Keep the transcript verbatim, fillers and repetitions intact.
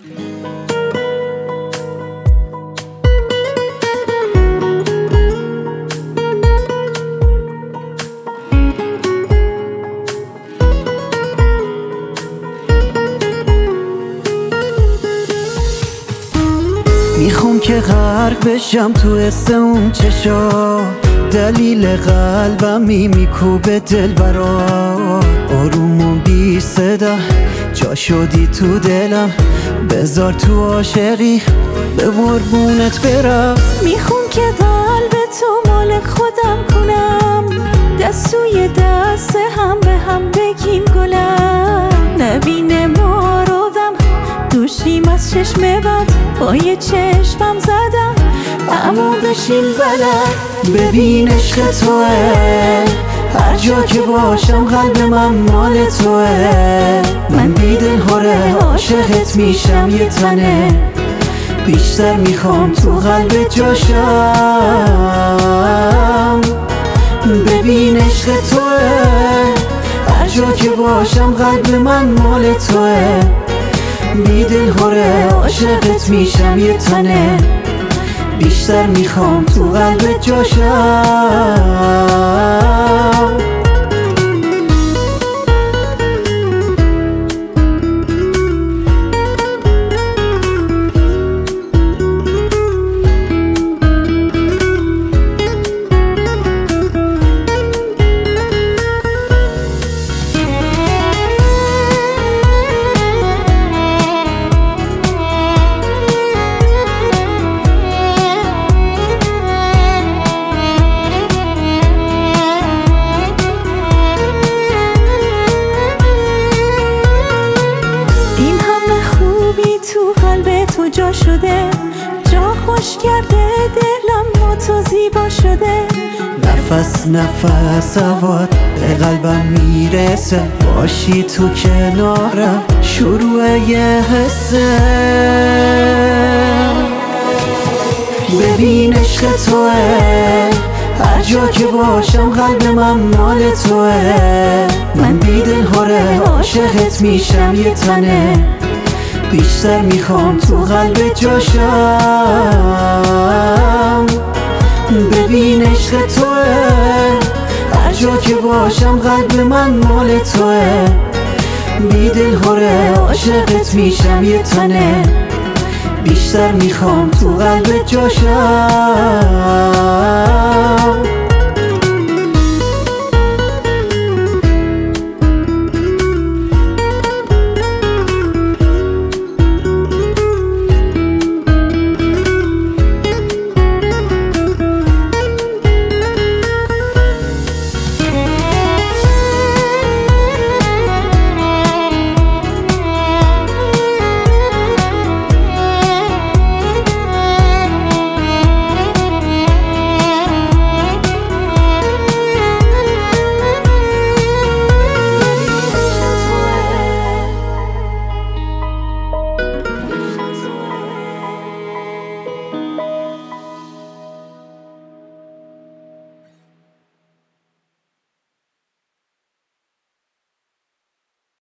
میخوام که غرق بشم تو حس اون چشا، دلیل قلبم میکوبه دل برا، آروم و بی صدا جا شدی تو دلم، بذار تو عاشقی به قربونت برم. میخوام که قلب تو مالک خودم کنم، دستوی دست هم به هم بگیم گلم، نبینه ما رو دم دوشیم از چشم بد، با یه چشمم زدم اما بشیم بلد. ببین عشق توه، هر جا که باشم قلب من مال توه، من بی دل هره عاشقت میشم یه تنه، بیشتر میخوام تو قلب جاشم. ببین عشق توه، هر جا که باشم قلب من مال توه، بی دل هره عاشقت میشم یه تنه، بیشتر میخوام تو قلب جاشم. تو جا شده، جا خوش کرده دلم با تو زیبا شده، نفس نفس هوات به قلبم میرسه، باشی تو کنارم شروع یه حسه. ببین عشق توه، هر جا که باشم قلب من مال توه، من بی دل هره عاشقت میشم یه تنه، بیشتر میخوام تو قلب جاشم. ببین عشق توه، هر جا که باشم قلب من مال توه، بی دل هره عاشقت میشم یه تنه، بیشتر میخوام تو قلب جاشم.